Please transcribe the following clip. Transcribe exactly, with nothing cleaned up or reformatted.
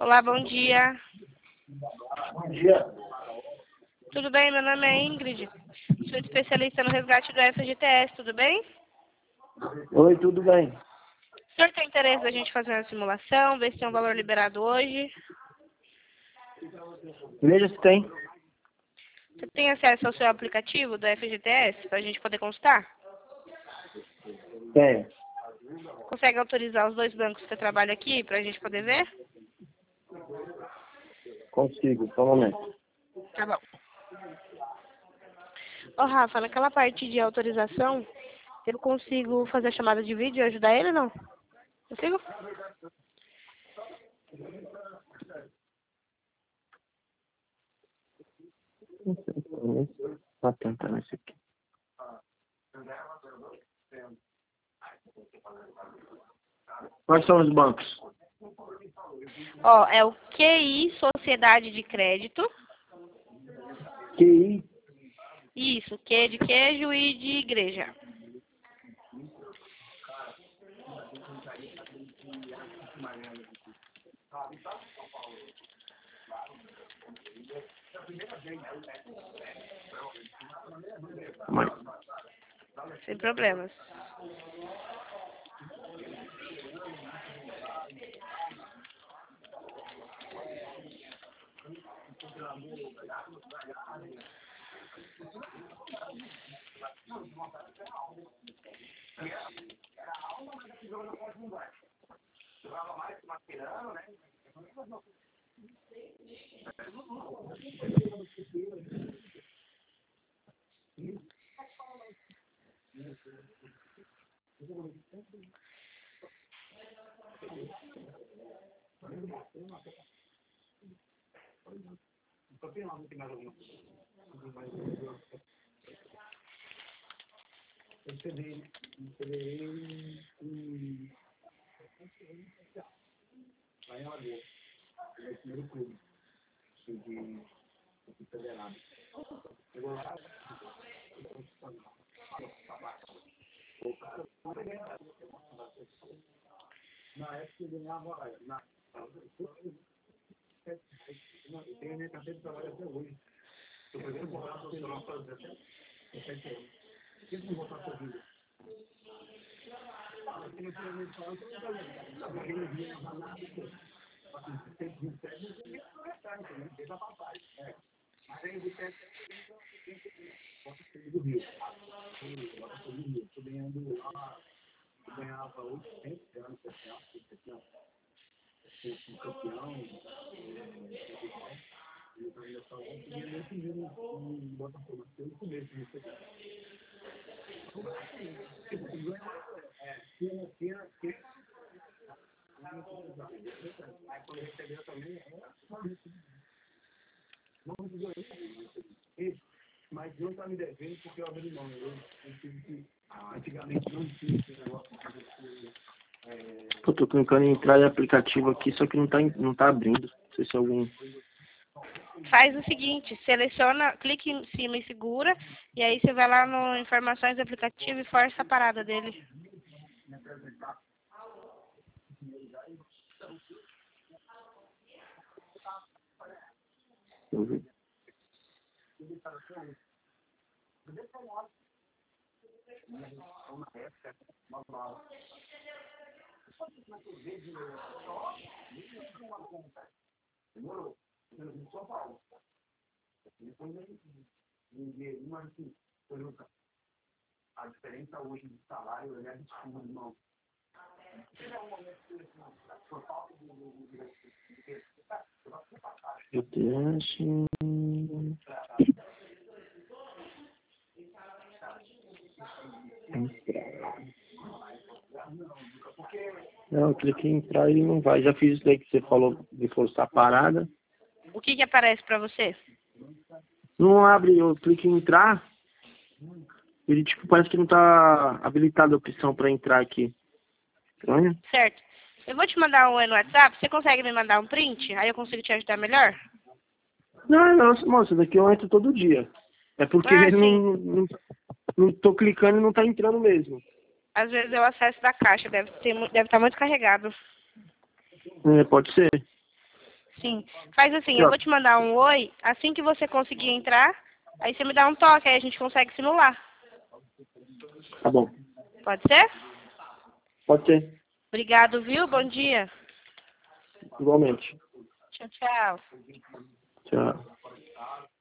Olá, bom dia. Bom dia. Tudo bem? Meu nome é Ingrid. Sou especialista no resgate do F G T S, tudo bem? Oi, tudo bem? O senhor tem interesse da gente fazer uma simulação, ver se tem um valor liberado hoje? Veja se tem. Você tem acesso ao seu aplicativo do F G T S para a gente poder consultar? Tem. Consegue autorizar os dois bancos que você trabalha aqui para a gente poder ver? Consigo, só um momento. Tá bom. Ô, Rafa, naquela parte de autorização, eu consigo fazer a chamada de vídeo e ajudar ele ou não? Consigo? Tá tentando esse aqui. Quais são os bancos? Ó, é o Q I Sociedade de Crédito. Q I. Isso, Q de queijo e de igreja. Mãe. Sem problemas. Eu tô clicando em entrar em aplicativo aqui, só que não tá, não tá abrindo. Não sei se é algum. Faz o seguinte, seleciona, clique em cima e segura, e aí você vai lá no informações do aplicativo e força a parada dele. Eu vi. Eu tenho. Não, eu cliquei em entrar e não vai. Já fiz isso daí que você falou de forçar a parada. O que que aparece para você? Não abre, eu clico em entrar. Ele tipo parece que não tá habilitada a opção para entrar aqui. Estranho? Certo. Eu vou te mandar um oi no WhatsApp, você consegue me mandar um print? Aí eu consigo te ajudar melhor? Não, não, moça, daqui eu entro todo dia. É porque Ah, ele sim. não, não, não tô clicando e não tá entrando mesmo. Às vezes é o acesso da caixa, deve ter, mu- deve estar muito carregado. É, pode ser. Sim. Faz assim, Aqui, eu ó. vou te mandar um oi, assim que você conseguir entrar, aí você me dá um toque, aí a gente consegue simular. Tá bom. Pode ser? Pode ser. Obrigado, viu? Bom dia. Igualmente. Tchau, tchau. Tchau.